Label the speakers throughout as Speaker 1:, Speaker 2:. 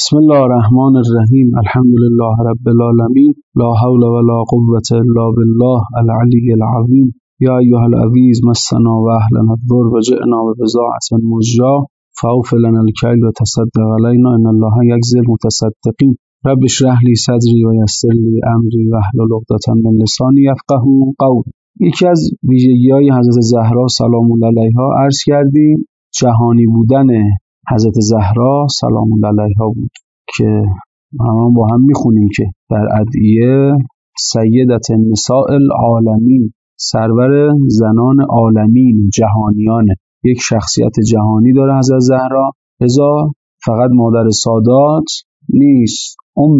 Speaker 1: بسم الله الرحمن الرحیم. الحمد لله رب العالمین. لا حول ولا قوة الا بالله العلی العظیم. یا ایها العزیز مسنا و اهلنا الضر و جئنا ببضاعة مزجاة فاوف لنا الکیل و تصدق علینا ان الله یجزی المتصدقین. رب اشرح لی صدری و یسر لی امری واحلل عقدة من لسانی یفقهوا قولی. یکی از ویژگی‌های حضرت زهرا سلام الله علیها عرض کردیم جهانی بودن حضرت زهرا سلام الله علیها بود که همون با هم میخونیم که در ادعیه سیدت نساء العالمین، سرور زنان عالمین، جهانیان، یک شخصیت جهانی داره حضرت زهرا. لذا فقط مادر سادات نیست،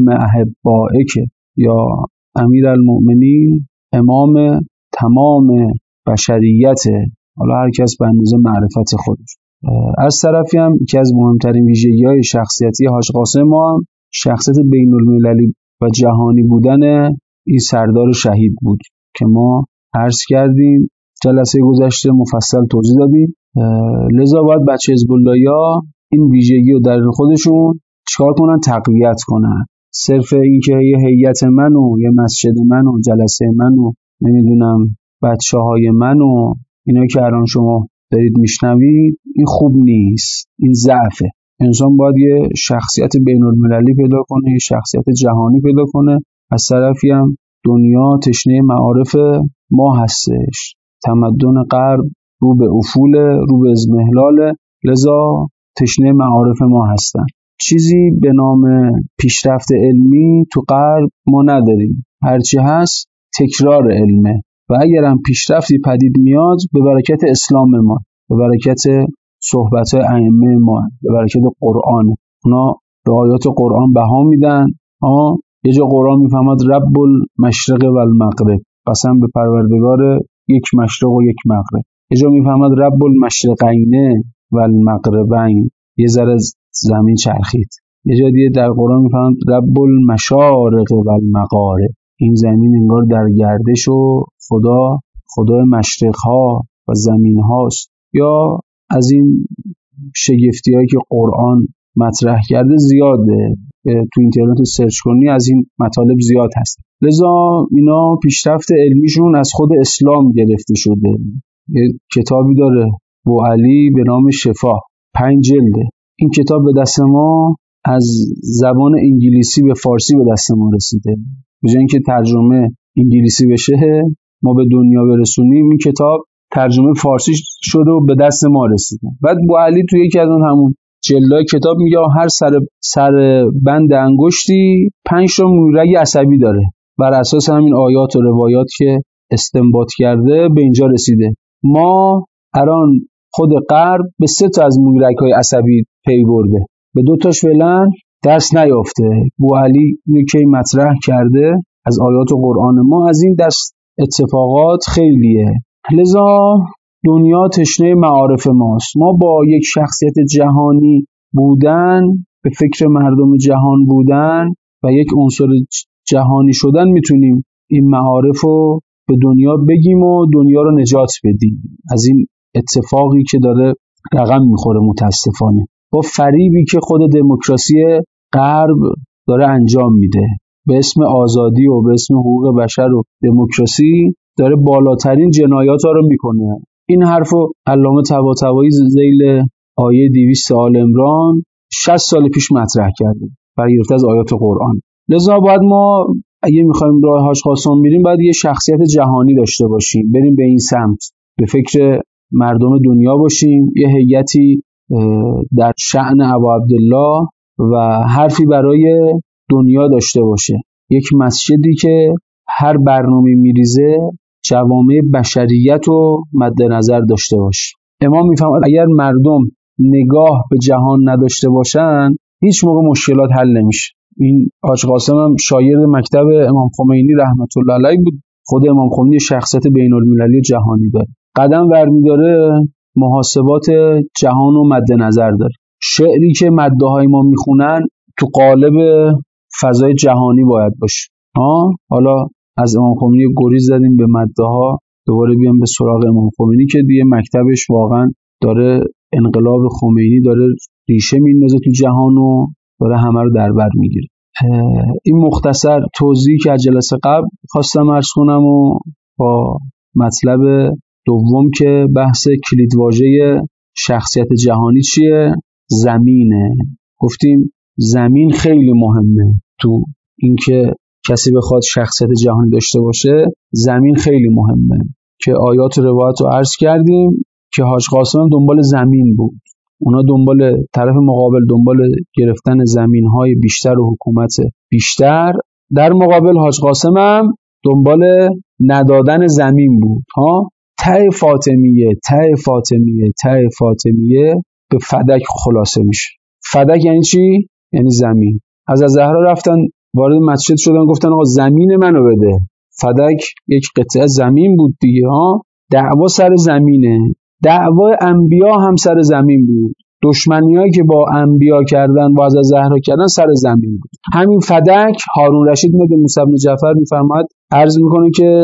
Speaker 1: احبائک یا امیرالمؤمنین، امام تمام بشریت، حالا هر کس به اندازه معرفت خودش. از طرفی هم که از مهمترین ویژگی‌های شخصیتی حاج قاسم ما هم شخصیت بین‌المللی و جهانی بودن این سردار شهید بود که ما عرض کردیم جلسه گذشته مفصل توضیح دادیم. لذا باید بچه حزب الله‌ها این ویژگی رو در خودشون چیکار کنن؟ تقویت کنن. صرف اینکه یه هیئت من و یه مسجد من و جلسه من و نمیدونم بچه‌های من و اینا که الان شما دارید میشنوید این خوب نیست، این ضعفه. انسان باید یه شخصیت بین‌المللی پیدا کنه، یه شخصیت جهانی پیدا کنه. از طرفی هم دنیا تشنه معارف ما هستش، تمدن غرب رو به افول، رو به اضمحلال، لذا تشنه معارف ما هستن. چیزی به نام پیشرفت علمی تو غرب ما نداریم، هرچی هست تکرار علمه و اگر هم پیشرفتی پدید میاد به برکت اسلام ما، به برکت صحبت‌های ائمه ما، به برکت قرآن. اونا به آیات قرآن بها میدن. یه جا قرآن میفهمد رب المشرق و المغرب، قسم به پروردگار یک مشرق و یک مغرب. یه جا میفهمد رب المشرقین و المغربین، یه ذره زمین چرخید. یه جا دیگه در قرآن میفهمد رب المشارق و المغارب، این زمین انگار در گردش و خدای مشرق ها و زمین هاست. یا از این شگفتی هایی که قرآن مطرح کرده زیاده، تو اینترنت سرچ کنی از این مطالب زیاد هست. لذا اینا پیشرفت علمیشون از خود اسلام گرفته شده. یه کتابی داره بوعلی به نام شفا، 5 جلده. این کتاب به دست ما از زبان انگلیسی به فارسی به دست ما رسیده. به جای اینکه ترجمه انگلیسی بشه ما به دنیا برسونیم، این کتاب ترجمه فارسی شده و به دست ما رسیده. بعد بوعلی توی یکی از اون همون جلدهای کتاب میگه هر سر بند انگشتی 5 تا مویرگ عصبی داره. بر اساس همین آیات و روایات که استنباط کرده به اینجا رسیده. ما الان خود غرب به 3 تا از مویرگ‌های عصبی پی برده، به 2 تاش فعلا دست نیافته. بوعلی اینو که مطرح کرده از آیات و قرآن ما، از این دست اتفاقات خیلیه. لذا دنیا تشنه معارف ماست. ما با یک شخصیت جهانی بودن، به فکر مردم جهان بودن و یک عنصر جهانی شدن میتونیم این معارف رو به دنیا بگیم و دنیا رو نجات بدیم از این اتفاقی که داره رقم میخوره متاسفانه، با فریبی که خود دموکراسی غرب داره انجام میده به اسم آزادی و به اسم حقوق بشر و دموکراسی، داره بالاترین جنایات ها رو میکنه. این حرفو علامه طباطبایی ذیل آیه 200 آل عمران 60 سال پیش مطرح کرده، برگرفته از آیات قرآن. لذا باید ما اگه میخوایم راه حاج قاسم میریم باید یه شخصیت جهانی داشته باشیم، بریم به این سمت، به فکر مردم دنیا باشیم، یه هیئتی در شأن ابا عبدالله و حرفی برای دنیا داشته باشه، یک مسجدی که هر برنامه میریزه جوامع بشریت رو مد نظر داشته باشه. امام میفهمد اگر مردم نگاه به جهان نداشته باشن هیچ موقع مشکلات حل نمیشه. این حاج قاسم هم شاگرد مکتب امام خمینی رحمت الله علیه بود. خود امام خمینی شخصیت بین المللی جهانی داره، قدم برمی‌داره، محاسبات جهان رو مد نظر داره. شعری که مده های ما میخونن تو قالب فضای جهانی باید باشه. حالا از امام خمینی گریز زدیم به مده ها، دوباره بیام به سراغ امام خمینی که دیگه مکتبش واقعا داره، انقلاب خمینی داره ریشه میندازه تو جهان و داره همه رو در بر میگیره. این مختصر توضیحی که از جلسه قبل خواستم عرض کنم و با مطلب دوم که بحث کلیدواژه شخصیت جهانی چیه؟ زمینه. گفتیم زمین خیلی مهمه تو اینکه کسی بخواد شخصیت جهانی داشته باشه. زمین خیلی مهمه که آیات و روایات رو عرض کردیم که حاج قاسم هم دنبال زمین بود. اونا دنبال طرف مقابل دنبال گرفتن زمین‌های بیشتر و حکومت بیشتر، در مقابل حاج قاسم هم دنبال ندادن زمین بود. ته فاطمیه به فدک خلاصه میشه. فدک یعنی چی؟ یعنی زمین. از زهرا رفتن وارد مسجد شدن گفتن آقا زمین منو بده. فدک یک قطعه زمین بود دیگه. دعوا سر زمینه. دعوای انبیا هم سر زمین بود. دشمنیایی که با انبیا کردن با از زهرا کردن سر زمین بود. همین فدک هارون رشید میاد به موسی بن جعفر میفرماد، عرض میکنه که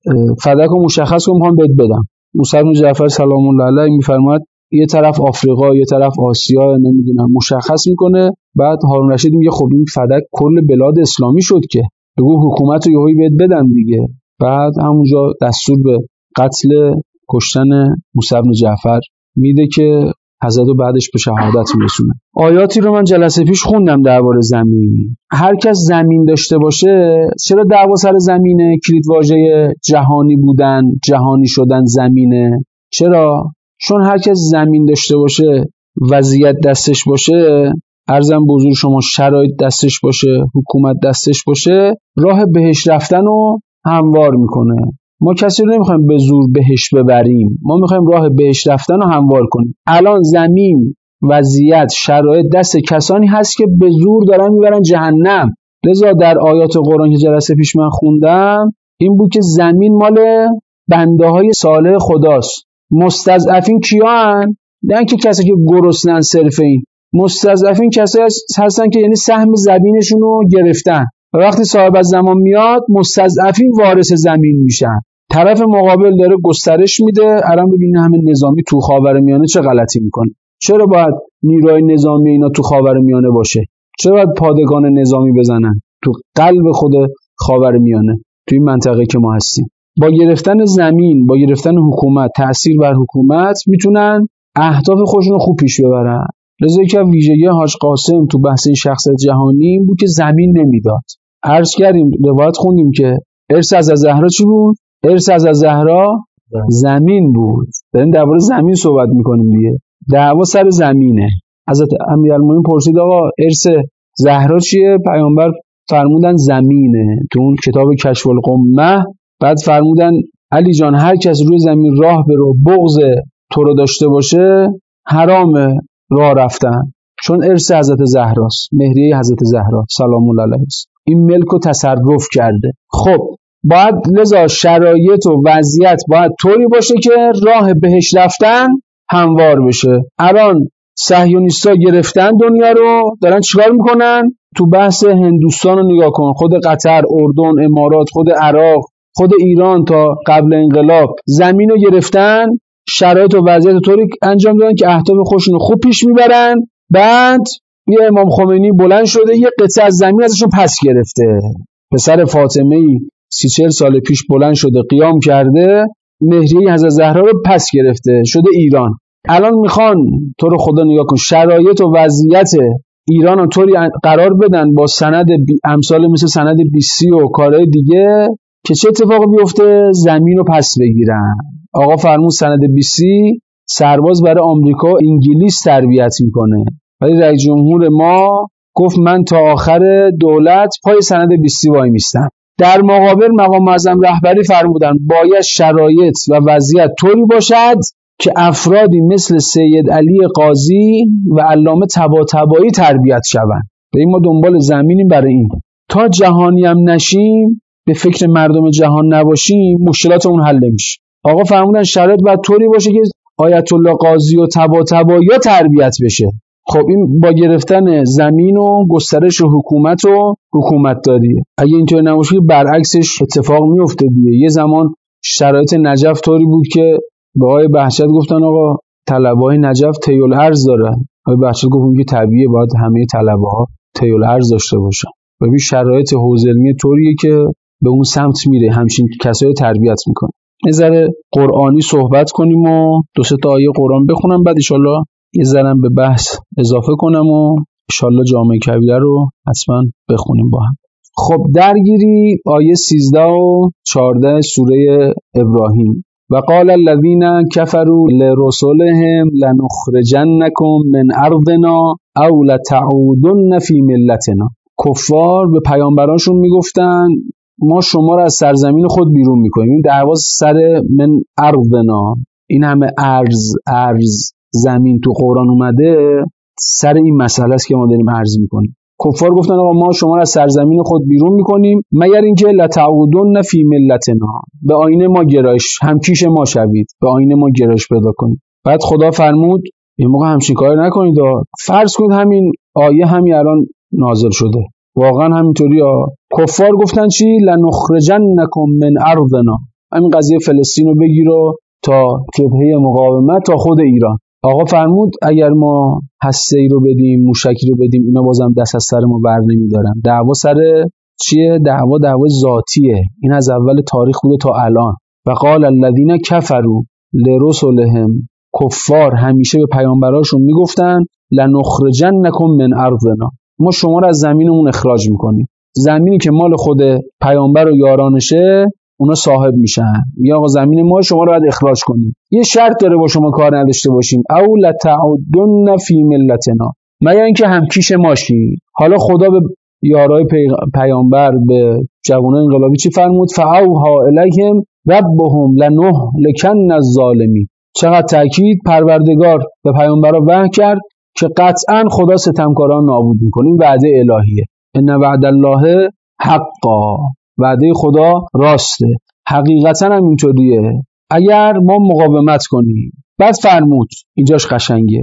Speaker 1: فدک رو مشخص کنم میخوام بهت بدم. موسی بن جعفر سلام الله علیه میفرماد یه طرف آفریقا یه طرف آسیا نمیدونم مشخص میکنه. بعد هارون رشید میگه خب این فدک کل بلاد اسلامی شد که بگو حکومت رو یهویی بهت بدم دیگه. بعد همونجا دستور به قتل کشتن موسی بن جعفر میده که حضرت رو بعدش به شهادت میرسونه. آیاتی رو من جلسه پیش خوندم درباره زمین. هر کس زمین داشته باشه، چرا دعوا سر زمینه؟ کلیدواژه جهانی بودن، جهانی شدن زمینه. چرا؟ چون هر کس زمین داشته باشه، وضعیت دستش باشه، عرضم به حضور شما شرایط دستش باشه، حکومت دستش باشه، راه بهش رفتن رو هموار میکنه. ما کسی رو نمیخوایم به زور بهش ببریم، ما میخوایم راه بهش رفتن رو هموار کنیم. الان زمین، وضعیت، شرایط دست کسانی هست که به زور دارن میبرن جهنم. لذا در آیات قرآن که جلسه پیش من خوندم این بود که زمین مال بنده های صالح خداست. مستضعفین کیان؟ نه که کسی که گرسنن صرف این. مستضعفین کسی هستن که یعنی سهم زمینشون رو گرفتن و وقتی صاحب الزمان میاد مستضعفین وارث زمین میشن. طرف مقابل داره گسترش میده. الان ببینید همه نظامی تو خاورمیانه چه غلطی میکنه. چرا باید نیروی نظامی اینا تو خاورمیانه باشه؟ چرا باید پادگان نظامی بزنن تو قلب خود خاورمیانه، تو این منطقه که ما هستیم؟ با گرفتن زمین، با گرفتن حکومت، تأثیر بر حکومت میتونن اهداف خودشون رو خوب پیش ببرن. لذا که ویژگی حاج قاسم تو بحث این شخصیت جهانی بود که زمین نمیداد. عرض کردیم، روایت خوندیم که ارث از زهرا چی بود؟ ارث از زهرا زمین بود. داریم درباره زمین صحبت میکنیم دیگه. دعوا سر زمینه. حضرت امیرالمومنین پرسید آقا ارث زهرا چیه؟ پیامبر فرمودن زمینه. تو اون کتاب کشف القمه بعد فرمودن علی جان هر کس روی زمین راه برو بغض تو رو داشته باشه حرامه راه رفتن، چون ارث حضرت زهراست، مهریه حضرت زهرا سلام الله علیها. این ملک رو تصرف کرده. خب باید لذا شرایط و وضعیت باید طوری باشه که راه بهش رفتن هموار بشه. الان صهیونیست‌ها گرفتن دنیا رو، دارن چیکار میکنن؟ تو بحث هندوستان رو نگاه کن، خود قطر، اردن، امارات، خود عراق، خود ایران تا قبل انقلاب زمین رو گرفتن، شرایط و وضعیت طوری انجام دادن که اهداف خودشون رو خوب پیش میبرن. بعد یه امام خمینی بلند شده یه قطعه از زمین ازشون پس گرفته. پسر فاطمه‌ای 30-40 سال پیش بلند شده قیام کرده، مهریه حضرت زهرا رو پس گرفته، شده ایران. الان میخوان تو رو خدا نگاه کن شرایط و وضعیت ایران رو طوری قرار بدن با سند امثال مثل سند بیسی و کارهای دیگه که چه اتفاقی بیفته؟ زمین رو پس بگیرن. آقا فرمود سند بیسی سرباز برای آمریکا و انگلیس تربیت میکنه، ولی رئیس جمهور ما گفت من تا آخر دولت پای سند بیسی وای میستم. در مقابل مقام معظم رهبری فرمودن باید شرایط و وضعیت طوری باشد که افرادی مثل سید علی قاضی و علامه طباطبایی تربیت شوند. ما دنبال زمینیم برای این تا جهانی هم نشیم، به فکر مردم جهان نباشیم، مشکلاتمون حل نمیشه. آقا فرمودن شرایط باید طوری باشه که آیت الله قاضی و طباطبایی تربیت بشه. خب این با گرفتن زمین و گسترش حکومت و حکومت داری، اگه اینطور نباشه برعکسش اتفاق میفته دیگه. یه زمان شرایط نجف طوری بود که به آقای بهجت گفتن آقا طلبه‌های نجف طی الارض داره. آقای بهجت گفت که طبیعیه باید همه طلبه‌ها طی الارض داشته باشن. ببین شرایط حوزه علمی طوریه که به اون سمت میره، همچین کسایی تربیت میکنه. یه ذره قرآنی صحبت کنیم و 2-3 تا آیه قرآن بخونم، بعد ان شاءالله یه ذره به بحث اضافه کنم و ان شاءالله جامع کبیره رو حتما بخونیم با هم. خب درگیری آیه 13 و 14 سوره ابراهیم. و قال الذين كفروا لرسلهم لنخرجنكم من ارضنا او لتعودن في ملتنا. کفار به پیامبرانشون میگفتن ما شما رو از سرزمین خود بیرون میکنیم. این دعوا سر من ارضنا، این همه ارز زمین تو قرآن اومده، سر این مسئله است که ما داریم عرض میکنیم. کفار گفتن آقا ما شما رو از سرزمین خود بیرون میکنیم مگر اینکه لتعودن فی ملتنا، به آیین ما گرایش، همکیش ما شوید، به آیین ما گرایش پیدا کنید. بعد خدا فرمود این موقع همچین کار نکنید. فرض کنید همین آیه همین الان نازل شده، واقعا همینطوری کفار گفتن چی؟ لنخرجنکم من ارضنا، همین قضیه فلسطین رو بگیر و تا جبهه مقاومت تا خود ایران. آقا فرمود اگر ما هسته‌ای رو بدیم، موشکی رو بدیم، اینا بازم دست از سر ما بر نمیدارن. دعوا سر چیه؟ دعوا ذاتیه. این از اول تاریخ بوده تا الان. و قال الذين كفروا لرسلهم، کفار همیشه به پیامبراشون میگفتن لنخرجنکم من ارضنا، ما شما رو از زمینمون اخراج میکنیم. زمینی که مال خود پیامبر و یارانشه اونا صاحب میشن، یا آقا زمین ما شما رو باید اخراج کنیم. یه شرط داره با شما کار نداشته باشیم، او لتعودن فی ملتنا، مگر اینکه همکیش ماشی. حالا خدا به یارای پیامبر، به جوانان انقلابی چی فرمود؟ فاوها الیهم ربهم لنهلکن الظالمین. چقدر تاکید پروردگار به پیامبرا وحی کرد که قطعا خدا ستمکاران نابود میکنه. این وعده الهیه. ان وعد الله حقا، وعده خدا راسته، حقیقتا هم اینطوریه اگر ما مقاومت کنیم. بعد فرمود اینجاش قشنگه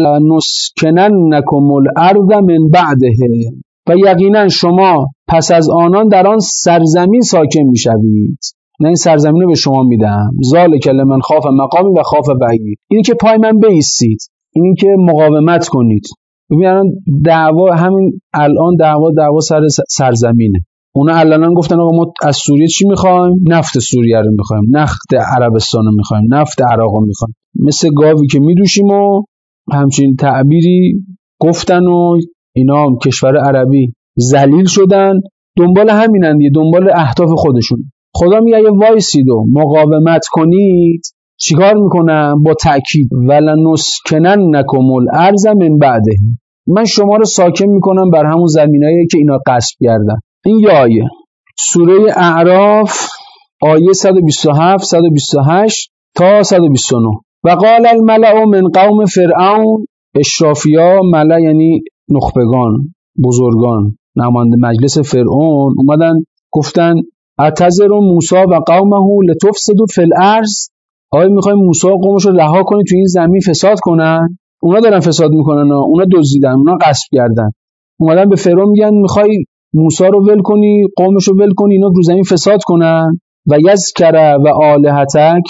Speaker 1: ولنسکننکم الارض من بعده، و یقینا شما پس از آنان در آن سرزمین ساکن میشوید. نه این سرزمین رو به شما میدم. ذالک لمن خاف مقامی و خاف وعید، اینی که پای من بایستید، اینی که مقاومت کنید. ببینن دعوا همین الان دعوا سر سرزمینه. اونا علنا گفتن آقا ما از سوریه چی میخوایم؟ نفت سوریه رو میخوایم، نفت عربستان رو میخوایم، نفت عراق رو میخوایم. مثل گاوی که میدوشیم و همچین تعبیری گفتن و اینا هم کشور عربی ذلیل شدن، دنبال همینن دیگه، دنبال اهداف خودشون. خدا میگه اگه وایسید و مقاومت کنید چیکار میکنم؟ با تأکید ولنسکننکم الارض من بعده، من شما رو ساکن میکنم بر همون زمینایی که اینا غصب کردن. این یه آیه سوره اعراف آیه 127 128 تا 129. و قال الملأ من قوم فرعون، اشرافیا، ملأ یعنی نخبگان، بزرگان، نماینده مجلس فرعون اومدن گفتن اتذر موسی و قومه لتفسدوا فی الارض، آیا میخوایم موسی و قومش رو رها کنید تو این زمین فساد کنن؟ اونا دارن فساد میکنن، اونا دزدیدن، اونا غصب کردن. اومدن به فرعون میگن میخوای موسی رو ول کنی، قومش رو ول کنی، اینا رو زمین فساد کنن. و یذکر و آلهتک،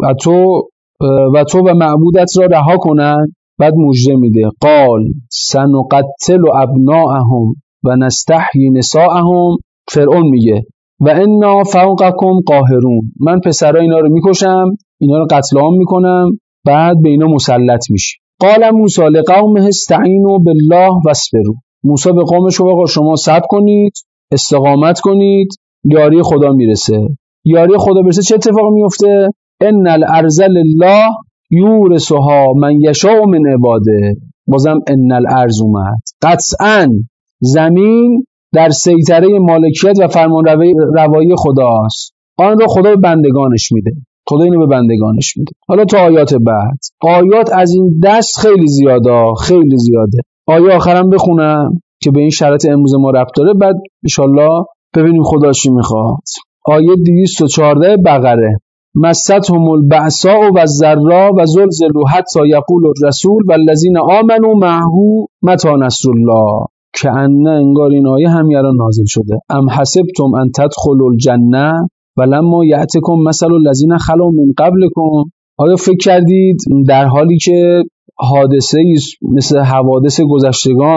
Speaker 1: و تو و معبودت را رها کنن. بعد مژده میده قال سنقتل ابناءهم و نستحیی نساءهم. فرعون میگه و انا فوقکم قاهرون، من پسرای اینا رو میکشم، اینا رو قتل عام میکنم، بعد به اینا مسلط میشی. قال موسی لقومه استعینوا بالله واصبروا، موسی به قومش گفت آقا شما صبر کنید، استقامت کنید، یاری خدا میرسه. یاری خدا برسه چه اتفاقی میفته؟ ان الارض لله یورثها من یشاء من عباده. بازم ان الارض اومد، قطعا زمین در سیطره مالکیت و فرمانروایی خداست، آن را خدا به بندگانش میده. خدا اینو به بندگانش میده. حالا تا آیات بعد، آیات از این دست خیلی زیاده، خیلی زیاده. آیه آخرم بخونم که به این شرط امروز ما ربط داره، بعد انشالله ببینیم خدا چی میخواد. آیه 214 بقره مستهم البأساء و الضراء و زلزلوا حتی یقول الرسول والذین آمنوا معه متی نصر الله. که انگار این آیه همین الان نازل شده. ام حسبتم ان تدخلوا الجنه ولما یأتکم مثل الذین خلوا من قبلکم، آیا فکر کردید در حالی که حادثه مثل حوادث گذشتگان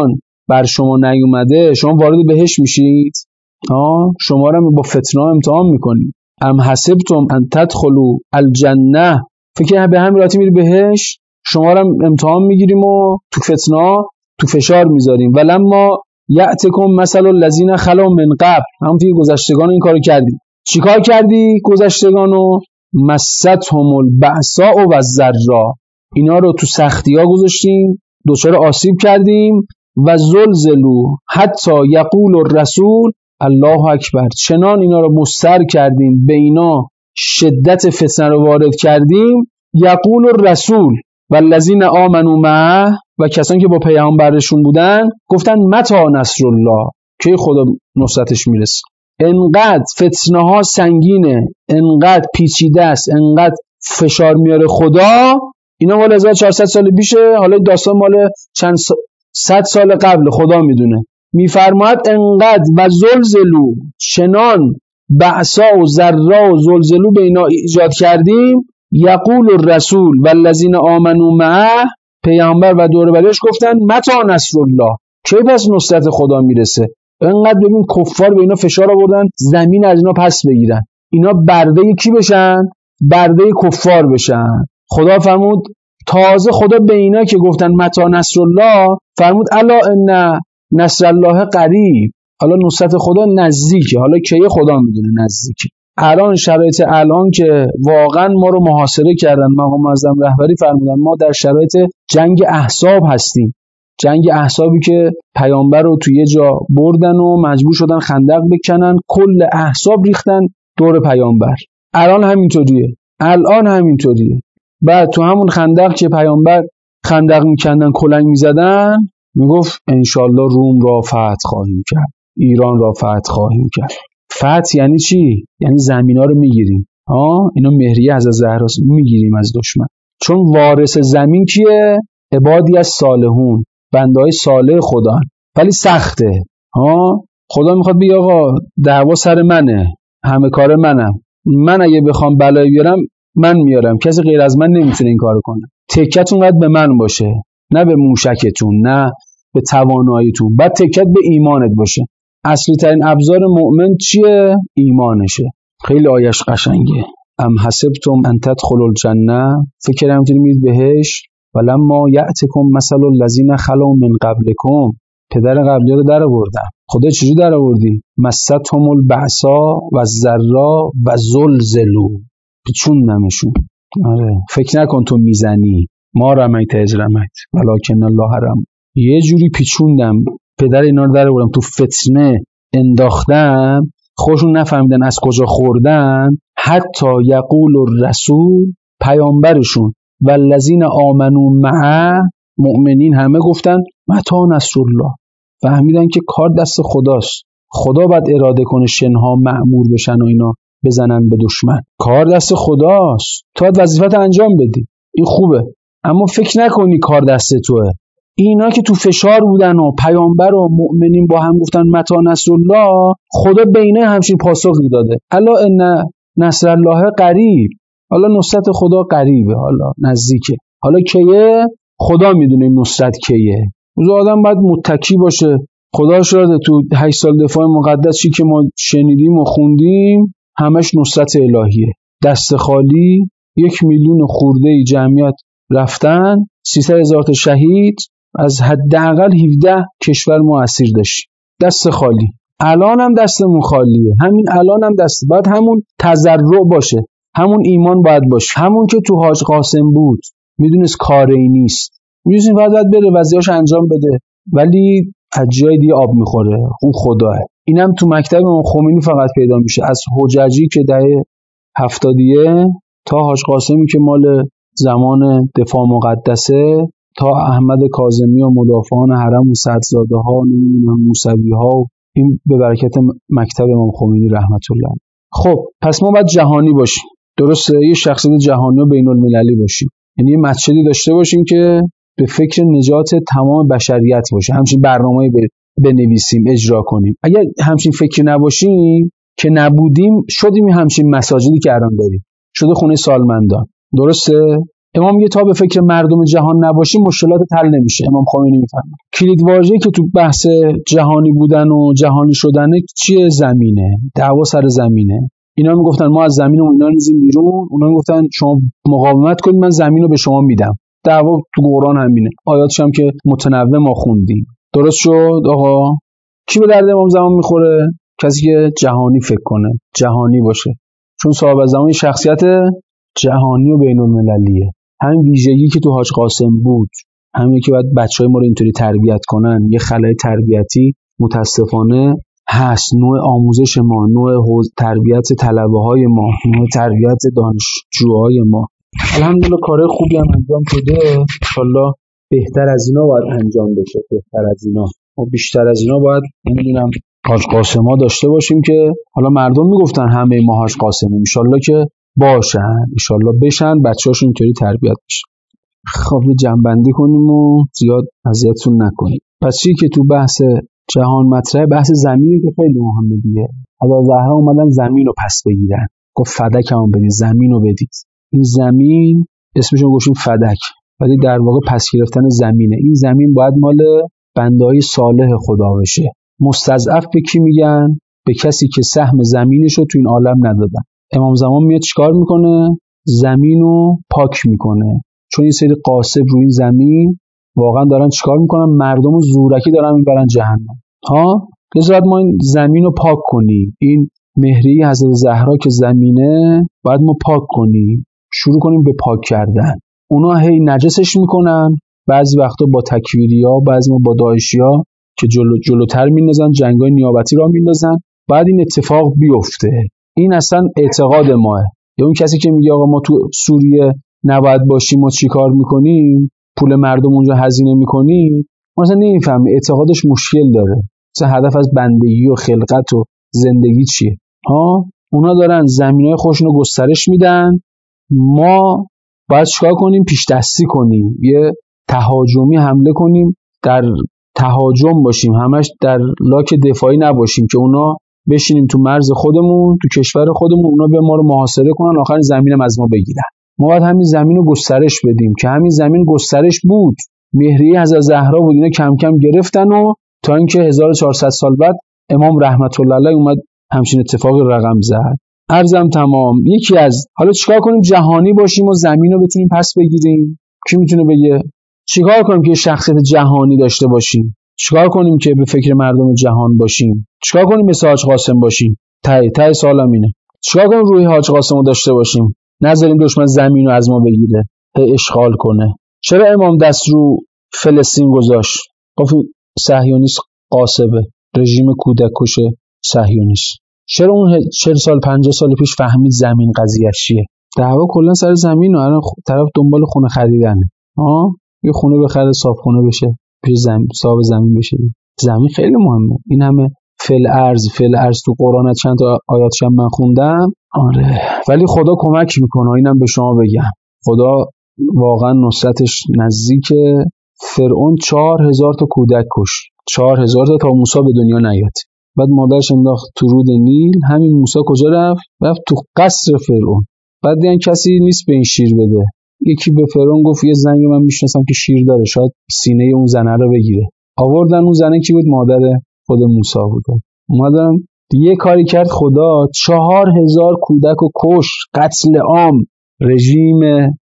Speaker 1: بر شما نیومده شما وارد بهشت میشید؟ شما رو با فتنه امتحان میکنیم. ام حسبتم ان تدخلوا الجنه، فکر به همین راحتی میری بهشت؟ شما رو امتحان میگیریم و تو فتنه تو فشار میذاریم. ولما یأتکم مثل الذین خلوا من قبل، همون توی گذشتگان این کارو کردی. چیکار کردی گذشتگانو؟ مستهم البأساء و الضراء، اینا رو تو سختی‌ها گذاشتیم، دچار آسیب کردیم. و زلزلوا حتی یقول الرسول الله اکبر، چنان اینا رو مضطر کردیم، به اینا شدت فتنه رو وارد کردیم. یقول الرسول والذین آمنوا معه، و کسانی که با پیامبرشون بودن گفتن متی نصر الله، که خدا نصرتش میرسه. انقدر فتنه ها سنگینه، انقدر پیچیده است، انقدر فشار میاره خدا. اینا مال 1400 سال پیشه، حالا داستان مال چند صد سال قبل، خدا میدونه. میفرماید انقدر و زلزلو، چنان بعثا و ذرا و زلزلو به اینا ایجاد کردیم. یقول الرسول والذین آمنوا معه، پیامبر و دور برش گفتن متی نصر الله، کی پس نصرت خدا میرسه؟ انقدر ببین کفار به اینا فشار آوردن زمین از اینا پس بگیرن، اینا برده کی بشن؟ برده کفار بشن. خدا فرمود تازه خدا به اینا که گفتن متی نصر الله فرمود الا ان نصر الله قریب، حالا نصرت خدا نزدیکه. حالا کیه خدا میدونه نزدیکه. الان شرایط الان که واقعا ما رو محاصره کردن، مقام معظم رهبری فرمودن ما در شرایط جنگ احزاب هستیم. جنگ احزابی که پیامبر رو توی یه جا بردن و مجبور شدن خندق بکنن، کل احزاب ریختن دور پیامبر. الان همینطوریه. بعد تو همون خندق که پیامبر خندق میکندن کلنگ میزدن، میگفت انشالله روم را فتح خواهیم کرد، ایران را فتح خواهیم کرد. فتح یعنی چی؟ یعنی زمینا رو میگیریم. اینا مهریه از زهراست، میگیریم از دشمن. چون وارث زمین کیه؟ عبادی از صالحون، بندهای صالح خدا. ولی سخته. خدا میخواد بگه آقا دعوا سر منه، همه کار منم، من اگه بخوام بلایی بیارم من میارم، کسی غیر از من نمیتونه این کارو کنه. تکیتون باید به من باشه، نه به موشکتون، نه به تواناییتون. بعد تکیت به ایمانت باشه. اصلی ترین ابزار مؤمن چیه؟ ایمانشه. خیلی آیش قشنگه. ام حسبتم ان تدخلوا الجنه، فکر نمی‌کنید میرید بهش. ولما یأتکم مثل الذین خلوا من قبلکم، پدر قبلی رو در آوردن. خدا چجوری در آوردی؟ مستهم البأساء و الضراء و زلزلوا، پیچوندمشون. آره فکر نکن تو میزنی، ما رمیت اذ رمیت ولکن الله رمی. یه جوری پیچوندم، پدر اینا رو در آوردم، تو فتنه انداختم، خودشون نفهمیدن از کجا خوردن. حتی یقول الرسول، پیامبرشون، والذین آمنوا معه، مؤمنین همه گفتن متی نصر الله، فهمیدن که کار دست خداست. خدا باید اراده کنه شنها مأمور بشن و اینا بزنن به دشمن. کار دست خداست، تو باید وظیفت انجام بدی، این خوبه، اما فکر نکنی کار دست توه. اینا که تو فشار بودن و پیامبر و مؤمنین با هم گفتن متی نصر الله، خدا بینه همچین پاسخی داده الا ان نصر الله قریب. حالا نصرت خدا قریبه، حالا نزدیکه. حالا کیه؟ خدا میدونه نصرت کیه. روز آدم باید متکی باشه. خدا شاید تو 8 سال دفاع مقدس چی که ما شنیدیم و خوندیم همش نصرت الهیه. دست خالی، 1 میلیون خورده جمعیت رفتن، 300,000 تا شهید، از حداقل 17 کشور ما اسیر داشت. دست خالی. الان هم دستمون خالیه. همین الان هم دست، باید همون تضرع باشه، همون ایمان باید باشه، همون که تو حاج قاسم بود، میدونست کاری نیست، میدونست باید بره وظیفه‌اش انجام بده، ولی از جای دیگه آب میخوره، اون خداه. اینم تو مکتب امام خمینی فقط پیدا میشه، از حججی که دهه 70 تا حاج قاسمی که مال زمان دفاع مقدسه، تا احمد کاظمی و مدافعان حرم و سدزاده ها و موسوی ها، این به برکت مکتب امام خمینی رحمت الله. خب پس ما باید جهانی باشیم، درسته؟ یه شخصیت جهانی و بین المللی باشیم، یعنی یه مسجدی داشته باشیم که به فکر نجات تمام بشریت باشه، همچین برنامه‌ای بنویسیم، اجرا کنیم. اگر همچین فکر نباشیم که نبودیم، شدیم همچین مساجدی که الان داریم، شده خونه سالمندان، درسته؟ امام میگه تا به فکر مردم جهان نباشیم مشکلات حل نمیشه. امام خمینی میفرمایه کلید واژه‌ای که تو بحث جهانی بودن و جهانی شدن چیه؟ زمینه، دعوا سر زمینه. اینا میگفتن ما از زمین و اینا میزیم بیرون، اونا میگفتن شما مقاومت کنید من زمین رو به شما میدم. دعوا تو قرآن همینه، آیاتش هم که متنوع ما خوندیم. درست شد آقا؟ کی به درد امام زمان میخوره؟ کسی که جهانی فکر کنه، جهانی باشه، چون صاحب زمان شخصیت جهانی و بین المللیه. همین ویژگی که تو حاج قاسم بود، همین که باید بچهای ما رو اینطوری تربیت کنن، یه خلای تربیتی متاسفانه هست. نوع آموزش ما، نوع تربیت طلبه‌های ما، نوع تربیت دانشجوهای ما. الحمدلله کارهای خوبی هم انجام شده. انشالله بهتر از اینا باید انجام بشه، بهتر از اینا و بیشتر از اینا باید نمیدونم حاج قاسم‌ها داشته باشیم که حالا مردم میگفتن همه ما حاج قاسمیم، انشالله که باشن، انشالله بشن، بچه‌هاشون اینطوری تربیت بشن. خب جنبندی کنیم و زیاد اذیتتون نکنیم. پس چی که تو بحث جهان مطرح، بحث زمینی که خیلی مهمه دیگه. حالا زهرا اومدن زمین رو پس بگیرن، گفت فدک هم بدید، زمین رو بدید. این زمین اسمشون گوشیم فدک، ولی در واقع پس گرفتن زمینه. این زمین باید مال بنده‌های صالح خدا بشه. مستضعف به کی میگن؟ به کسی که سهم زمینش رو تو این عالم ندادن. امام زمان میاد چیکار میکنه؟ زمین رو پاک میکنه، چون این سری قاصب روی این زمین واقعا دارن چیکار میکنن؟ مردم رو زورکی دارن میبرن جهنم. لذا ما این زمین رو پاک کنیم. این مهریه حضرت زهرا که زمینه باید ما پاک کنیم، شروع کنیم به پاک کردن. اونا هی نجسش میکنن، بعضی وقتا با تکفیریا، بعضی ما با داعشیا که جلوتر میندازن، جنگای نیابتی را میندازن. بعد این اتفاق بیفته. این اصلا اعتقاد ماه. یا اون کسی که میگه آقا ما تو سوریه نباید باشیم، ما چی کار میکنیم؟ پول مردم اونجا هزینه میکنیم. ما اصلا نمیفهمیم، اعتقادش مشکل داره. مثلا هدف از بندگی و خلقت و زندگی چیه؟ اونا دارن زمینای خودشون رو گسترش میدن، ما باید چیکار کنیم؟ پیش دستی کنیم، یه تهاجمی حمله کنیم، در تهاجم باشیم، همش در لاک دفاعی نباشیم که اونا بشینیم تو مرز خودمون، تو کشور خودمون، اونا به ما رو محاصره کنن، آخر زمینم از ما بگیرن. ما باید همین زمین رو گسترش بدیم که همین زمین گسترش بود. مهریه حضرت زهرا بود، اینا کم کم گرفتن و تا اینکه 1400 سال بعد امام رحمت الله علیه اومد همچین اتفاقی رقم زد. عرضم تمام. یکی از حالا چیکار کنیم جهانی باشیم و زمین رو بتونیم پس بگیریم؟ کی میتونه بگه؟ چیکار کنیم که شخصیت جهانی داشته باشیم؟ چیکار کنیم که به فکر مردم جهان باشیم؟ چیکار کنیم مثل حاج قاسم باشیم؟ ته سوالم اینه. چیکار کنیم روی حاج قاسم رو داشته باشیم؟ نذاریم دشمن زمین رو از ما بگیره، اشغال کنه. چرا امام دست رو فلسطین گذاشت؟ گفت صهیونیست قاصبه، رژیم کودک کش صهیونیست. چرا اون 40 سال 50 سال پیش فهمید زمین قضیه‌اش چیه؟ دعوا کلا سر زمین و الان طرف دنبال خونه خریدنه. یه خونه بخره، صاحب خونه بشه، پیش صاحب زمین بشه. زمین خیلی مهمه. این همه فل ارز تو قرآن چند تا آیاتش من خوندم. آره، ولی خدا کمک میکنه. اینم به شما بگم، خدا واقعا نصرتش نزدیکه. فرعون 4000 تا کودک کشت، 4000 تا موسی به دنیا نیاد. بعد مادرش انداخت تو رود نیل. همین موسی کجا رفت تو قصر فرعون. بعد دیدن کسی نیست به این شیر بده. یکی به فرعون گفت یه زنی من میشناسم که شیر داره، شاید سینه اون زنه رو بگیره. آوردن. اون زنه کی بود؟ مادر خود موسی بود. اومدن یه کاری کرد خدا، 4000 کودک رو کش، قتل عام. رژیم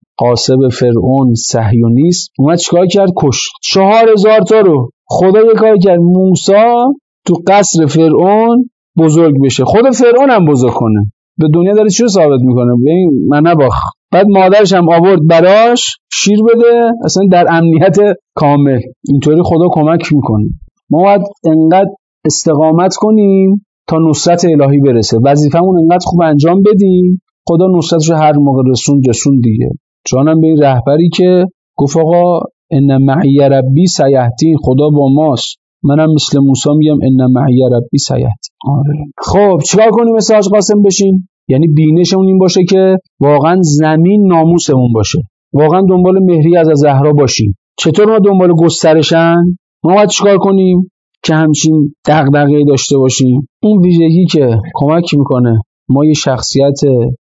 Speaker 1: قاصب فرعون صهیونیست اومد چیکار کرد؟ کش 4000 تا رو. خدا یه کاری کرد، موسی تو قصر فرعون بزرگ بشه، خود فرعون هم بزرگ کنه. به دنیا داره چی رو ثابت میکنه؟ ببین من نباخ. بعد مادرش هم آورد براش شیر بده، اصلا در امنیت کامل. اینطوری خدا کمک میکنه. ما باید انقدر استقامت کنیم تا نصرت الهی برسه. وظیفمون انقدر خوب انجام بدیم، خدا نصرتش هر موقع رسون دیگه. جانم به این رهبری که گفت آقا ان معی ربی سیهدین، خدا با ماست. منم مثل موسی میگم ان معی ربی سیهدین. آره. خب چیکار کنیم مثل حاج قاسم بشیم؟ یعنی بینشمون این باشه که واقعا زمین ناموسمون باشه، واقعا دنبال مهریه از زهرا باشیم. چطور ما دنبال گسترشن؟ ما باید چیکار کنیم که همچین دغدغه‌ای داشته باشیم؟ اون ویژگی که کمک میکنه ما یه شخصیت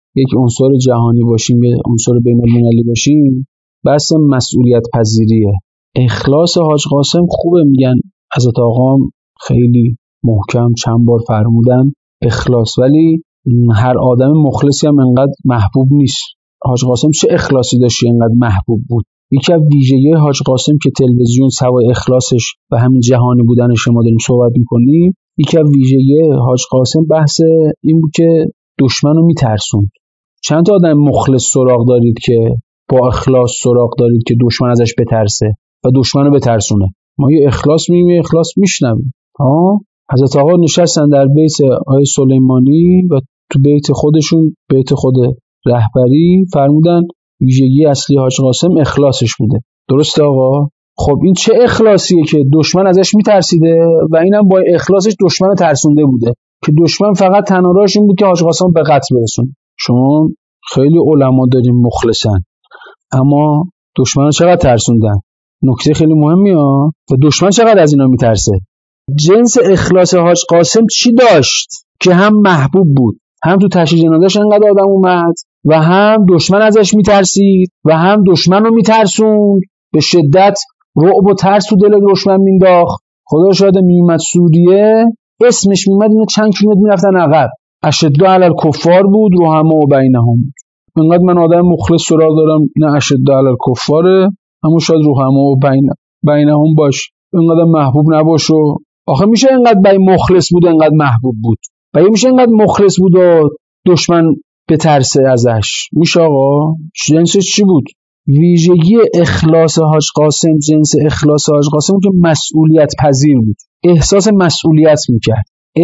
Speaker 1: یک عنصر جهانی باشیم، یک عنصر بین‌المللی باشیم، بحث مسئولیت پذیریه. اخلاص حاج قاسم خوبه، میگن حضرت آقام خیلی محکم چند بار فرمودن اخلاص، ولی هر آدم مخلصی هم انقدر محبوب نیست. حاج قاسم چه اخلاصی داشت انقدر محبوب بود؟ یکی از ویژگی حاج قاسم که تلویزیون سوای اخلاصش و همین جهانی بودنش ما داریم صحبت میکنیم، یکی از ویژگی حاج قاسم بحث این بود که دشمن رو میترسوند. چند تا آدم مخلص سراغ دارید که با اخلاص سراغ دارید که دشمن ازش بترسه و دشمن رو بترسونه؟ ما یه اخلاص میگیم، اخلاص میشنویم. حضرت آقا نشستن در بیت آیه سلیمانی و تو بیت خودشون، بیت خود رهبری، فرمودن ویژگی اصلی حاج قاسم اخلاصش بوده. درسته آقا؟ خب این چه اخلاصیه که دشمن ازش میترسیده و اینم با اخلاصش دشمن رو ترسونده بوده که دشمن فقط تنها راهش این بود که حاج قاسم به قتل برسونه. شما خیلی علما داریم مخلصن، اما دشمن رو چقدر ترسوندن؟ نکته خیلی مهمیه و دشمن چقدر از اینا میترسه. جنس اخلاص حاج قاسم چی داشت که هم محبوب بود، هم تو تشییع جنازه‌اش انقدر آدم اومد و هم دشمن ازش میترسید و هم دشمن رو میترسوند، به شدت رعب و ترس تو دل دشمن مینداخت. خدا شاید میومد سوریه، اسمش میومد اینو چند کیلومتر میرفتن عقب. اشد علی الکفار بود، رحماء بینهم. انقدر من آدم مخلص سراغ دارم، این اشد علی الکفاره، اما شاید رحماء بینهم باش، انقدر محبوب نباش. و آخه میشه انقدر مخلص بود انقدر محبوب بود؟ و میشه انقدر مخلص بود و دشمن بترسه ازش؟ میشه آقا؟ جنسش چی بود؟ ویژگی اخلاص حاج قاسم، جنس اخلاص حاج قاسم که مسئولیت پذیر بود، احساس مسئولیت میکرد.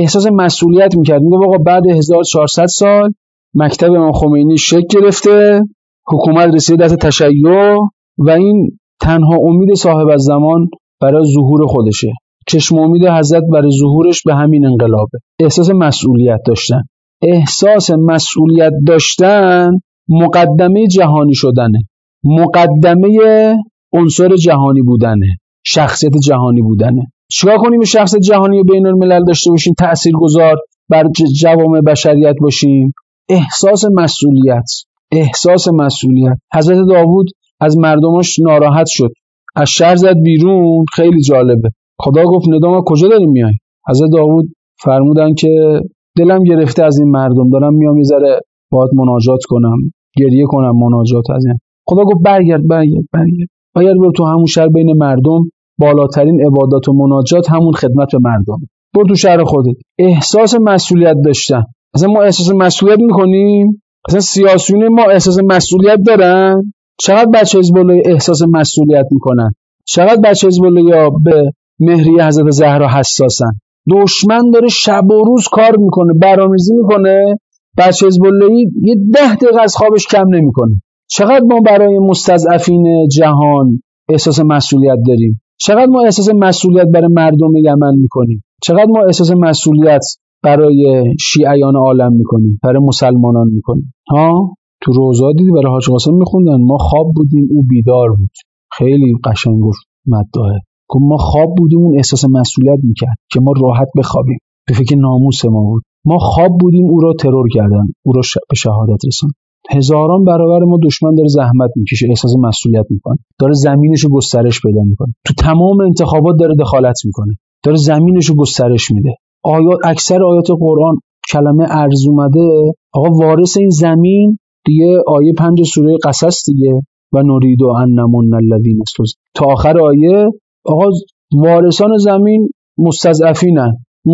Speaker 1: میگه آقا بعد 1400 سال مکتب امام خمینی شکل گرفته، حکومت رسید دست تشیع و این تنها امید صاحب الزمان برای ظهور خودشه. چشم امید حضرت برای ظهورش به همین انقلابه. احساس مسئولیت داشتن مقدمه جهانی شدنه، مقدمه عنصر جهانی بودنه، شخصیت جهانی بودنه. چیکار کنیم شخصیت جهانی بین الملل داشته باشیم، تاثیرگذار بر جوامع بشریت باشیم؟ احساس مسئولیت. حضرت داوود از مردمش ناراحت شد، از شهر زد بیرون. خیلی جالبه. خدا گفت ندام کجا داریم میای؟ حضرت داوود فرمودن که دلم گرفته از این مردم، دارم میام یه ذره باهات مناجات کنم، گریه کنم، مناجات از این. خدا گفت برگرد برو تو همون شهر بین مردم، بالاترین عبادات و مناجات همون خدمت به مردم. برو تو شهر خودت. احساس مسئولیت داشتن. اصلا ما احساس مسئولیت میکنیم؟ اصلا سیاسیون ما احساس مسئولیت دارن؟ چقدر بچه حزب الله احساس مسئولیت میکنن؟ چقدر بچه حزب الله به مهریه حضرت زهرا حساسن؟ دشمن داره شب و روز کار میکنه، برنامه‌ریزی میکنه، بچه حزب الله یه 10 دقیقه از خوابش کم نمیکنه. چقدر ما برای مستضعفین جهان احساس مسئولیت داریم؟ چقدر ما احساس مسئولیت برای مردم یمن میکنیم؟ چقدر ما احساس مسئولیت برای شیعیان عالم میکنیم، برای مسلمانان میکنیم؟ تو روزا دیدی برای حاج قاسم میخوندن ما خواب بودیم او بیدار بود. خیلی قشنگ گفت مداحه، گفت ما خواب بودیم اون احساس مسئولیت میکرد که ما راحت بخوابیم، به فکر ناموس ما بود. ما خواب بودیم او را ترور کردن، او را به شهادت رسوند. هزاران برابر ما دشمن داره زحمت میکشه، احساس مسئولیت میکنه، داره زمینشو گسترش پیدا میکنه، تو تمام انتخابات داره دخالت میکنه، داره زمینشو گسترش میده. اکثر آیات قرآن کلمه ارض اومده، آقا وارث این زمین دیگه آیه 5 سوره قصص دیگه، و نرید ان نمن الذین استضعفوا تا آخر آیه. آقا وارثان زمین مستضعفینن.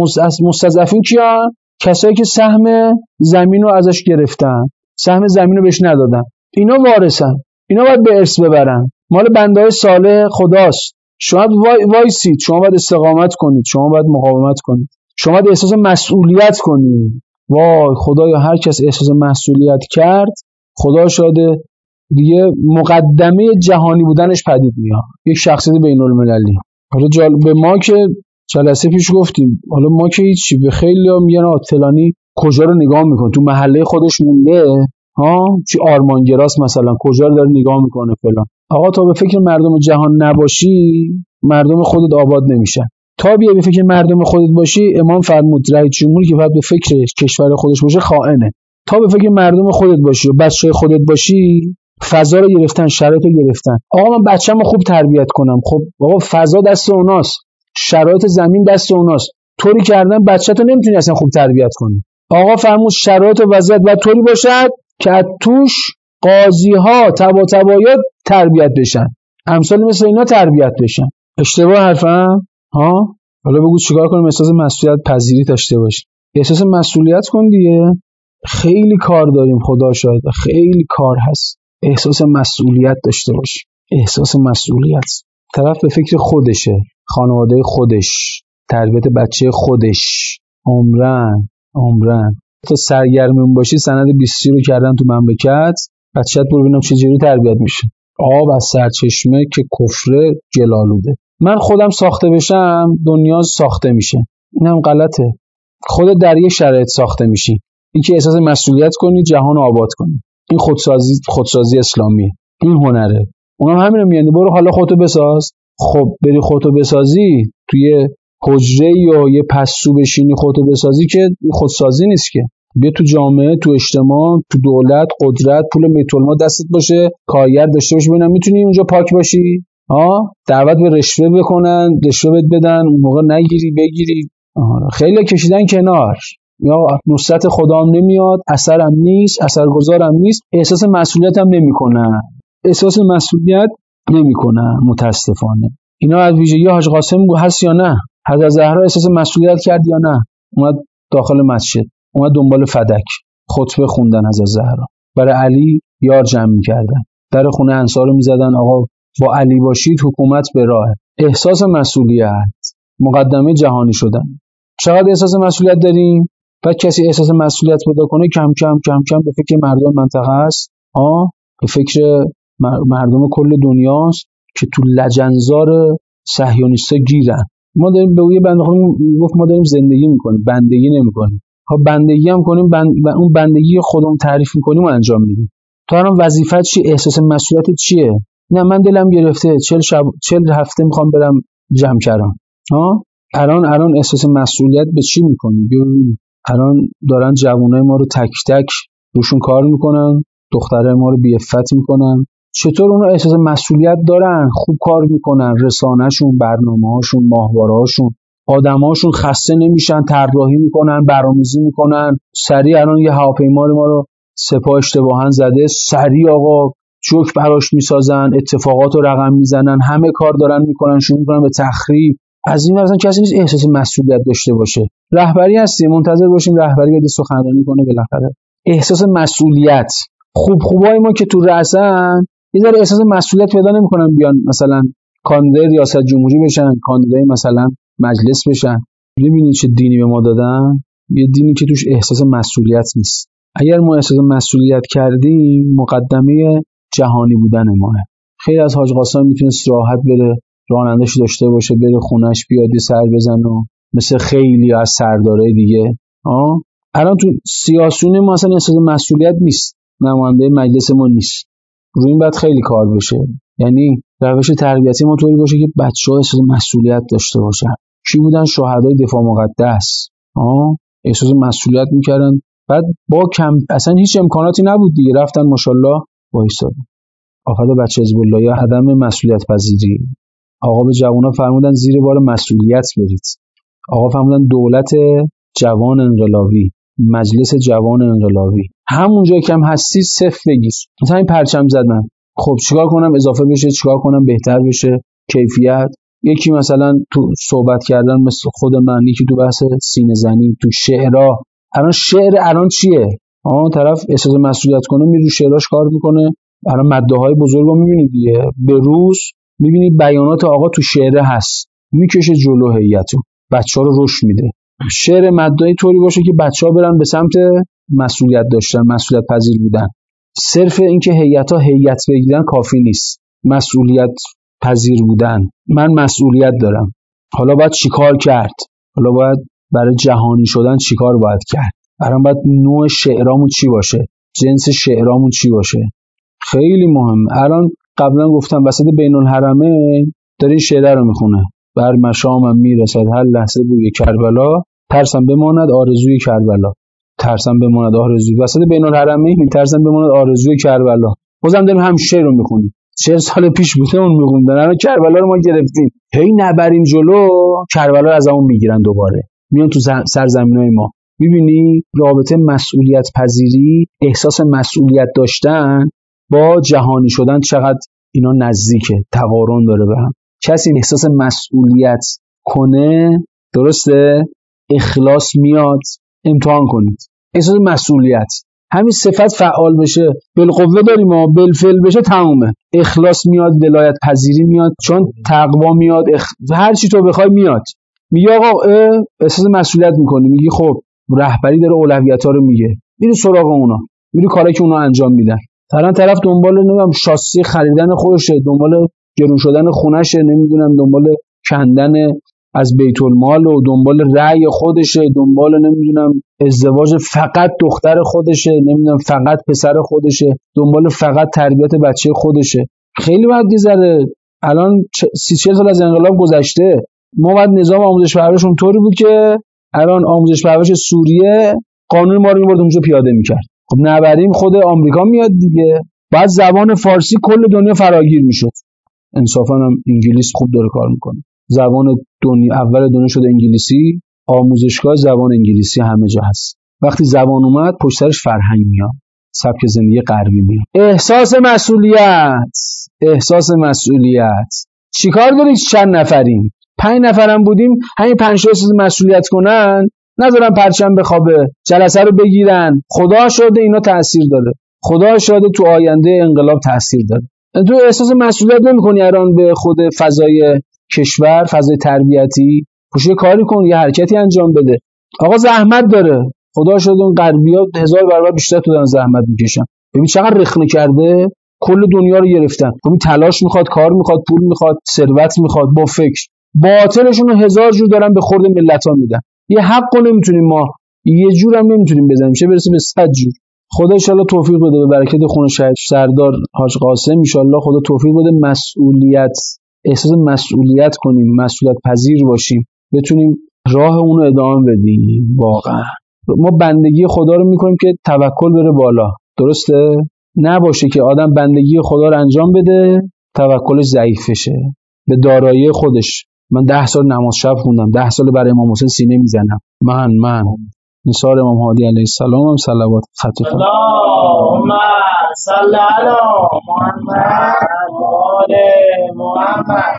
Speaker 1: مستضعفین کیان؟ کسایی که سهم زمین رو ازش گرفتن، سهم زمین رو بهش ندادن. اینا وارثن، اینا باید به ارث ببرن، مال بنده‌های صالح خداست. شما وایسید، شما باید استقامت کنید، شما باید مقاومت کنید، شما باید احساس مسئولیت کنید. وای خدایا هر کس احساس مسئولیت کرد، خدا شاده دیگه مقدمه جهانی بودنش پدید میاد، یک شخصیت بین المللی. حالا به ما که جلسه پیش گفتیم، حالا ما که هیچی، به خیلی ها میگن فلانی کجا رو نگاه میکنه، تو محله خودش مونده، چی آرمانگراست مثلا، کجا رو داره نگاه میکنه فلان. آقا تا به فکر مردم جهان نباشی، مردم خودت آباد نمیشن. تا بیای به فکر مردم خودت باشی، امام فرمود رئیس جمهوری که فقط به فکر کشور خودش باشه خائنه. تا به فکر مردم خودت باشی و بچه خودت باشی، فضا رو گرفتن، شرایط رو گرفتن. آقا من بچه‌مو خوب تربیت کنم. خب آقا فضا دست اوناست، شرایط زمین دست اوناست. طوری کردن بچه‌تو نمیتونی اصلا خوب تربیت کنی. آقا فرمود شرایط و وضعیت باید طوری باشد که از توش قاضی‌ها طباطبایات تربیت بشن، امثال مثل اینا تربیت بشن. اشتباه حرفم؟ ها؟ حالا بگو چیکار کنیم احساس مسئولیت پذیری داشته باشیم. احساس مسئولیت کن دیگه. خیلی کار داریم، خدا شاهد خیلی کار هست. احساس مسئولیت داشته باش. احساس مسئولیت. طرف به فکر خودشه، خانواده خودش، تربیت بچه خودش. عمرن تو سرگرمون باشی سند 20 رو کردن تو مملکت، بچه‌ت برو ببینم چجوری تربیت میشه. آب از سرچشمه که کفر گلالوده. من خودم ساخته بشم دنیا ساخته میشه. اینم غلطه. خودت در یه شرایط ساخته میشی. این که احساس مسئولیت کنی، جهان رو آباد کنی. این خودسازی اسلامیه. این هنره. اونم همینو میگن برو حالا خودتو بساز. خب بری خودتو بسازی توی حجره یا یه پستو بشینی خودتو بسازی که خودسازی نیست که. بیا تو جامعه، تو اجتماع، تو دولت، قدرت، پول بیت المال دستت باشه، کارگر داشته باشی، ببینم میتونی اونجا پاک باشی. دعوت به رشوه بکنن، رشوه بهت بدن، اون موقع نگیری بگیری. خیلی کشیدن کنار. یا نصرت خدا هم نمیاد، اثرم نیست، اثرگذارم نیست، احساس مسئولیت هم نمیکنن. احساس مسئولیت نمیکنن متاسفانه. اینا از ویژگی حاج قاسم هست یا نه؟ حضرت زهرا احساس مسئولیت کرد یا نه؟ اومد داخل مسجد، اومد دنبال فدک، خطبه خوندن حضرت زهرا. برای علی یار جمع می‌کردن. در خونه انصار رو می‌زدن آقا با علی باشید حکومت به راه. احساس مسئولیت، مقدمه جهانی شدن. چقدر احساس مسئولیت داریم؟ بعد کسی احساس مسئولیت پیدا کنه کم کم به فکر مردم منطقه است، به فکر مردم کل دنیاست که تو لجنزار صهیونیستا گیرن. ما داریم به یه بنده خودمون گفت ما داریم زندگی میکنیم، بندگی نمیکنیم. بندگی هم کنیم اون بندگی خودمون تعریف میکنیم و انجام میدیم. تو الان وظیفت چی؟ احساس مسئولیت چیه؟ نه من دلم گرفته 40 هفته میخوام برم جمع کردم. الان احساس مسئولیت به چی میکنیم؟ ببین الان دارن جوانای ما رو تک تک روشون کار میکنن، دخترای ما رو بی‌عفت میکنن. چطور اونا احساس مسئولیت دارن؟ خوب کار میکنن، رسانه‌شون، برنامه‌هاشون، ماهواره‌هاشون، آدم‌هاشون خسته نمیشن، طراحی میکنن، برنامه‌ریزی میکنن. سریع الان یه هواپیما ما رو سپاه اشتباهاً زده، سریع آقا جوک براش میسازن، اتفاقات رو رقم میزنن، همه کار دارن میکنن، شروع میکنن به تخریب. از این مثلا کسی نیست احساس مسئولیت داشته باشه. رهبری هستی منتظر باشیم رهبری بده سخنرانی کنه بالاخره. احساس مسئولیت. خوبای ما که تو رأسن یه ذره احساس مسئولیت پیدا نمی‌کنن بیان مثلا کاندید ریاست جمهوری بشن، کاندید مثلا مجلس بشن. ببینید چه دینی به ما دادن، یه دینی که توش احساس مسئولیت نیست. اگر ما احساس مسئولیت کردیم مقدمه جهانی بودن ماه. خیلی از حاج قاسم میتونست راحت بره راننده‌اش داشته باشه، بره خونش بیاد یه سر بزنه مثل خیلی از سردارای دیگه. الان تو سیاسیون ما اصلا احساس مسئولیت نیست، نماینده مجلس ما نیست. روی این باید خیلی کار بشه. یعنی روش تربیتی ما طوری باشه که بچه‌ها احساس مسئولیت داشته باشن. کی بودن؟ شهدای دفاع مقدس. احساس مسئولیت میکردن. بعد با کم اصلا هیچ امکاناتی نبود دیگه، رفتن ماشاءالله وایسادن. آفت بچه حزب الله یا عدم مسئولیت پذیری. آقا به جوونا فرمودن زیر بار مسئولیت برید. آقا فرمودن دولت جوان انقلابی، مجلس جوان انقلابی، همون جایی که هم هستی صفر بگیر. مثلا این پرچم زدن، خب چیکار کنم اضافه بشه، چیکار کنم بهتر بشه، کیفیت. یکی مثلا تو صحبت کردن مثل خود من، یکی تو بحث سینه زنی، تو شعرها. شعر الان چیه؟ طرف احساس مسئولیت کنه میره شعراش کار میکنه. الان مداحای بزرگو میبینید دیگه، به روز میبینید بیانات آقا تو شعره هست، میکشه جلو هیئتو، بچه‌ها رو رشد میده. شعر مداحی طوری باشه که بچه‌ها برن به سمت مسئولیت داشتن، مسئولیت پذیر بودن. صرف اینکه هیئت‌ها هیئت بگیرن کافی نیست. مسئولیت پذیر بودن. من مسئولیت دارم. حالا باید چیکار کرد؟ حالا باید برای جهانی شدن چیکار باید کرد؟ الان باید نوع شعرامون چی باشه؟ جنس شعرامون چی باشه؟ خیلی مهم. الان قبلا گفتم وسط بین الحرمین داره شعر رو میخونه. بر مشامم میرسد هر لحظه بوی کربلا، ترسم بماند آرزوی کربلا. ترسم بماند آرزوی وسط بین الحرمین، ترسم بماند آرزوی کربلا. بازم داریم هم شعر رو میخونیم. 40 سال پیش بوده اون میخوندن، الان کربلا رو ما گرفتیم. هی نبریم جلو، کربلا رو از همون میگیرن دوباره، میان تو سرزمینای ما. میبینی رابطه مسئولیت پذیری، احساس مسئولیت داشتن با جهانی شدن چقدر اینا نزدیکه، تقارن داره به هم. کسی احساس مسئولیت کنه، درسته، اخلاص میاد. امتحان کنید احساس مسئولیت، همین صفت فعال بشه، بالقوه داریم ما، بالفعل بشه تمومه. اخلاص میاد، ولایت پذیری میاد، چون تقوا میاد، هر چی تو بخوای میاد. میگه آقا احساس مسئولیت میکنی، میگی خب رهبری داره اولویت‌ها رو میگه، میری سراغ اونا، میری کاری که اونا انجام میدن. طرف دنبال نمیدونم شاسی خریدن خودشه، دنبال گرون شدن خونشه، نمیدونم دنبال کندن از بیت المال و دنبال رأی خودشه، دنبال نمیدونم ازدواج فقط دختر خودشه، نمیدونم فقط پسر خودشه، دنبال فقط تربیت بچه خودشه. خیلی وقت گذره، الان 30-40 سال از انقلاب گذشته. ما بعد نظام آموزش پرورش اونطوری بود که الان آموزش پرورش سوریه قانون ما رو می‌برد اونجا پیاده می‌کرد. خب نبریم خود آمریکا میاد دیگه. بعد زبان فارسی کل دنیا فراگیر میشد. انصافا هم انگلیس خوب داره کار میکنه. زبان دنیا اول دنیا شده انگلیسی، آموزشگاه زبان انگلیسی همه جا هست. وقتی زبان اومد پشت سرش فرهنگ میاد، سبک زندگی غربی میاد. احساس مسئولیت. چیکار دارید؟ چند نفریم؟ 5 نفرم بودیم، همین 5 تا احساس مسئولیت کنن، نذارن پرچم بخوابه، جلسه رو بگیرن. خدا شاهده اینا تأثیر داره. خدا شاهده تو آینده انقلاب تأثیر داره. تو احساس مسئولیت نمی‌کنی الان به خود فضای کشور، فضای تربیتی، پوشه کاری کن، یه حرکتی انجام بده. آقا زحمت داره. خدا شاهده اون غربی‌ها 1000 برابر بیشتر تو دارن زحمت میکشن. ببین چقدر رخنه کرده، کل دنیا رو گرفتن. خب تلاش میخواد، کار میخواد، پول میخواد، ثروت میخواد، با فکر. باطلشون رو 1000 جور دارن به خورد ملت‌ها میدن. یه حقو نمیتونیم ما یه جور هم نمیتونیم بزنیم، چه برسه به 100 جور. خدا ان شاءالله توفیق بده، به برکت خون شهید سردار حاج قاسم ان شاءالله خدا توفیق بده، احساس مسئولیت کنیم، مسئولیت پذیر باشیم، بتونیم راه اون رو ادامه بدیم. واقعا ما بندگی خدا رو میکنیم که توکل بره بالا، درسته؟ نباشه که آدم بندگی خدا رو انجام بده توکلش ضعیف بشه به دارایی خودش. من 10 سال نماز شب خوندم، 10 سال برای امام حسین سینه میزنم. من نثار امام هادی علیه السلام هم صلوات خطی کنم.
Speaker 2: اللهم صل علی محمد و آل محمد.